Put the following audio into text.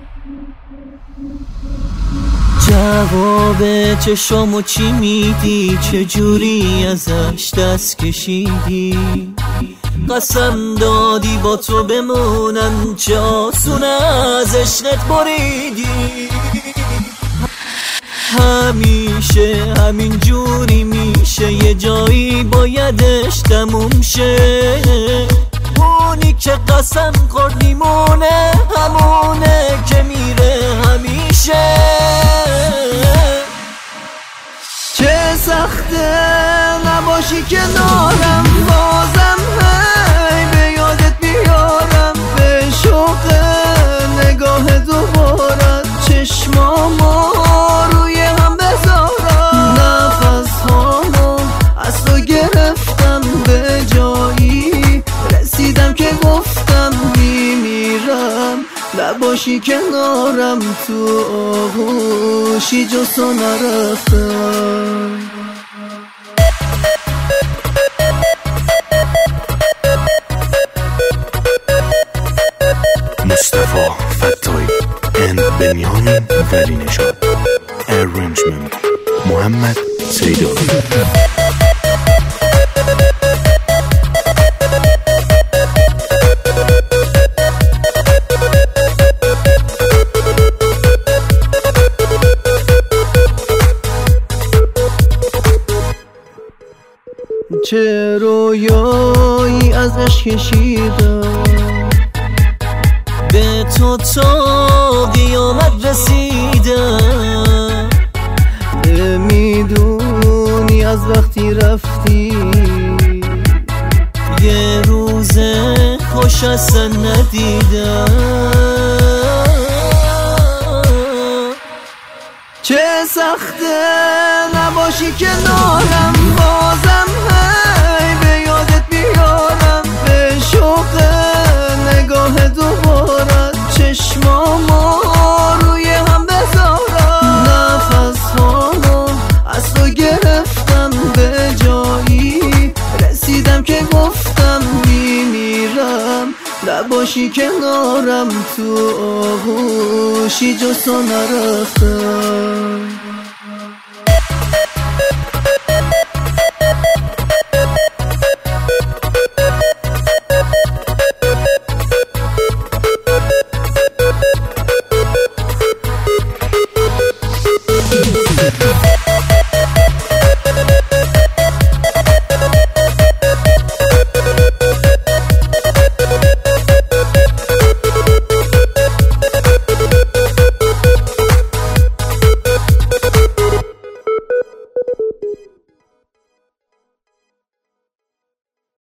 جواب چشامو چی میدی؟ چجوری ازش دست کشیدی؟ قسم دادی با تو بمونم، چه آسون از عشقت بریدی. همیشه همین جوری میشه، یه جایی بایدش تموم شه. اونی که قسم خورد میمونه، همونه که میره همیشه. چه سخته نباشی کنارم، بازم هی به یادت بیارم. به شوق نگاه دوبارت چشمامو روی هم بذارم. نفس هامو از تو گرفتم، به جایی رسیدم که گفتم میمیرم. نباشی کنارم، تو آغوشی جز تو نرفتم. مصطفی فتایی and بنیامین ولی نژاد. Arrangement محمد سیداوی. چه رویایی از عشق کشیدم، به تو تا قیامت رسیدم. نمیدونی از وقتی رفتی، یه روز خوش اصلا ندیدم. چه سخته نباشی کنارم، بازم هی به یادت بیارم. به شوق نگاه دوبارت چشمامو روی هم بذارم. نفس هامو از تو گرفتم، به جایی رسیدم که گفتم میمیرم. نباشی کنارم، تو آغوشی جز تو نرفتم.